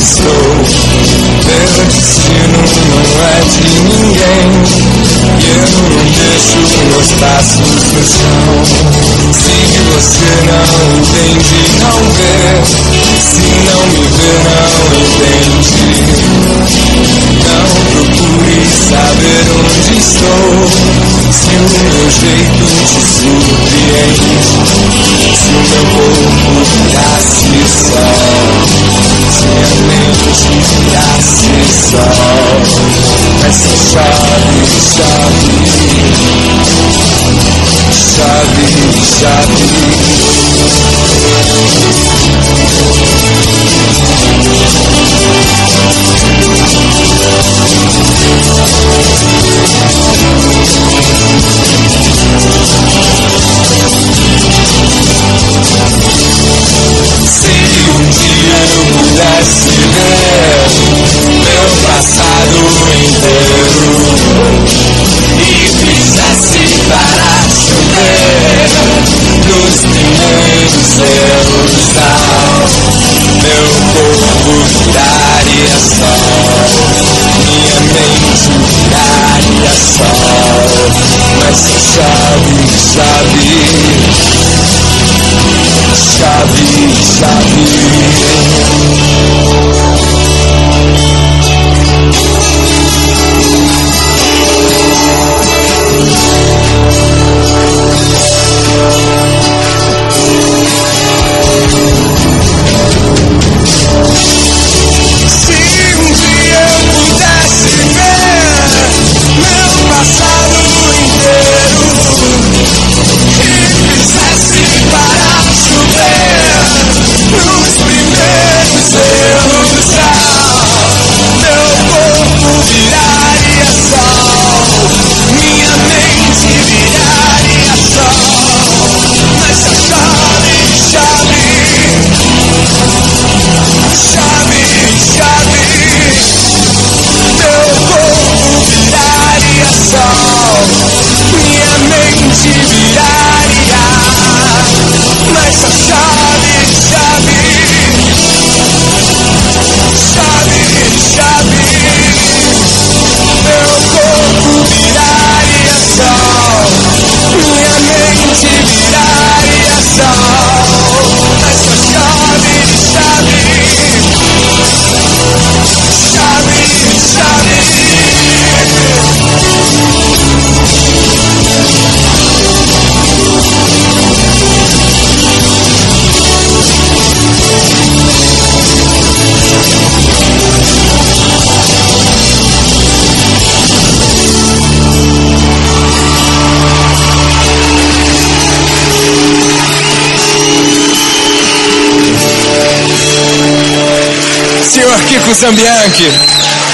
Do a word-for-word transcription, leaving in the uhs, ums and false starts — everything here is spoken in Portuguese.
estou. Meu destino não é de ninguém, e eu não deixo meus passos no chão. Se você não entende, não vê. Se não me vê, não entende. Não procure saber onde estou, se o meu jeito te surpreende. Se o meu corpo virasse sol, se a mente virasse sol, mas só chove, chove, chove, chove. Se um dia eu pudesse ver meu passado inteiro e fizesse parar chover nos primeiros erros da meu corpo viraria sol, minha mente viraria sol, mas só chove, chove, chove, chove. Kiko Zambianchi.